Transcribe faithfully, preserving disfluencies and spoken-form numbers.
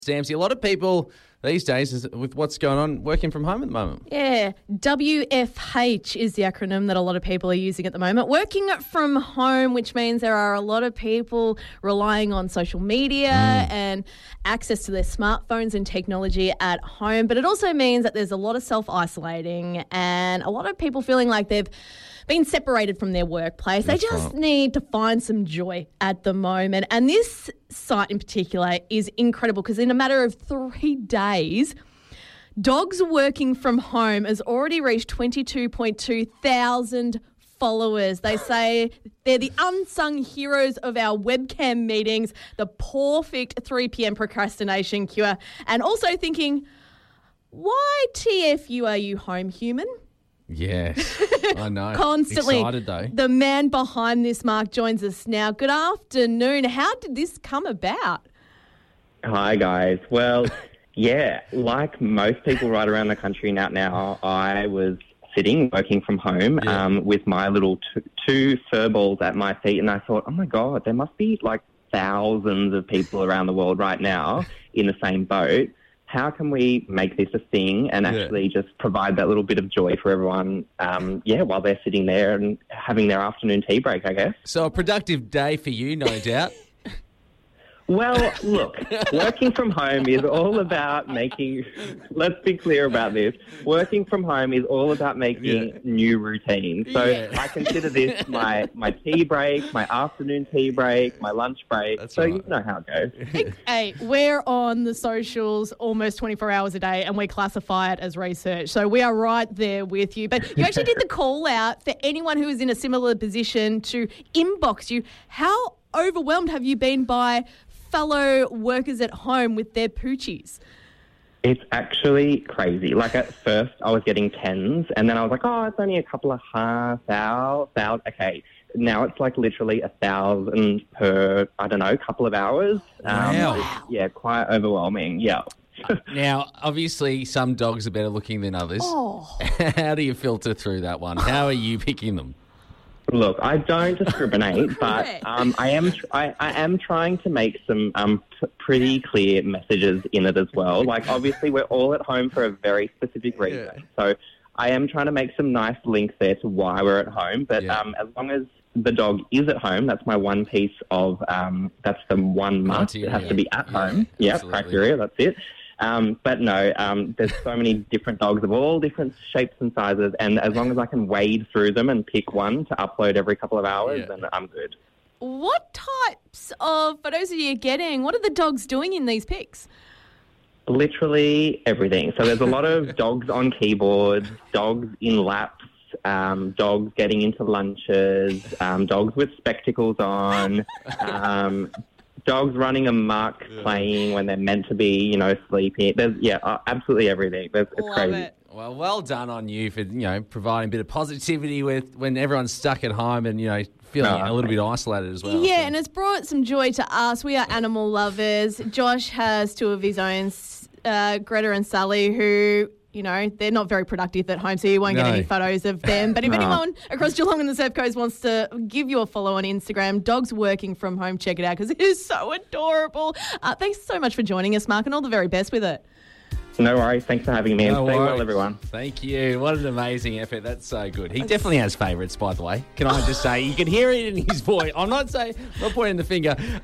Stamsy, a lot of people these days, is, with what's going on, working from home at the moment. Yeah, W F H is the acronym that a lot of people are using at the moment. Working from home, which means there are a lot of people relying on social media mm. and access to their smartphones and technology at home. But it also means that there's a lot of self-isolating and a lot of people feeling like they've been separated from their workplace. That's they just right. need to find some joy at the moment. And this site in particular is incredible because in a matter of three days, Dogs Working From Home has already reached twenty-two point two thousand followers. They say they're the unsung heroes of our webcam meetings, the perfect three p.m. procrastination cure. And also thinking, why T F U are you home, human? Yes, I know. Constantly. Excited though. The man behind this, Mark, joins us now. Good afternoon. How did this come about? Hi, guys. Well, yeah, like most people right around the country now, now I was sitting, working from home yeah. um, with my little t- two fur balls at my feet, and I thought, oh, my God, there must be like thousands of people around the world right now in the same boat. How can we make this a thing and actually yeah. just provide that little bit of joy for everyone, um, yeah, while they're sitting there and having their afternoon tea break, I guess. So a productive day for you, no doubt. Well, look, working from home is all about making, let's be clear about this, working from home is all about making yeah. new routines. So yeah. I consider this my, my tea break, my afternoon tea break, my lunch break. That's so right. you know how it goes. Hey, we're on the socials almost twenty-four hours a day and we classify it as research. So we are right there with you. But you actually did the call out for anyone who is in a similar position to inbox you. How overwhelmed have you been by fellow workers at home with their poochies? It's actually crazy. Like at first I was getting tens and then I was like, oh, it's only a couple of half hours. Okay. Now it's like literally a thousand per, I don't know, couple of hours. Um, wow. Yeah, quite overwhelming. Yeah. Now, obviously some dogs are better looking than others. Oh. How do you filter through that one? How are you picking them? Look, I don't discriminate, but um, I am tr- I, I am trying to make some um, p- pretty clear messages in it as well. Like, obviously, we're all at home for a very specific reason. Yeah. So I am trying to make some nice links there to why we're at home. But yeah. um, as long as the dog is at home, that's my one piece of, um, that's the one must. Criteria. It has to be at yeah, home. Yeah, criteria, that's it. Um, but no, um, there's so many different dogs of all different shapes and sizes, and as long as I can wade through them and pick one to upload every couple of hours, yeah. then I'm good. What types of photos are you getting? What are the dogs doing in these pics? Literally everything. So there's a lot of dogs on keyboards, dogs in laps, um, dogs getting into lunches, um, dogs with spectacles on, um dogs running amok, yeah. playing when they're meant to be, you know, sleeping. There's, yeah, uh, absolutely everything. There's, it's Love crazy. It. Well, well done on you for, you know, providing a bit of positivity with when everyone's stuck at home and, you know, feeling oh, a little bit isolated as well. Yeah, so. And it's brought some joy to us. We are animal lovers. Josh has two of his own, uh, Greta and Sally, who... You know, they're not very productive at home, so you won't no. get any photos of them. But if no. anyone across Geelong and the Surf Coast wants to give you a follow on Instagram, Dogs Working From Home, check it out because it is so adorable. Uh, thanks so much for joining us, Mark, and all the very best with it. No worries. Thanks for having me. And no stay worries. well, everyone. Thank you. What an amazing effort. That's so good. He definitely has favourites, by the way. Can I just say? You can hear it in his voice. I'm not saying, I'm not pointing the finger.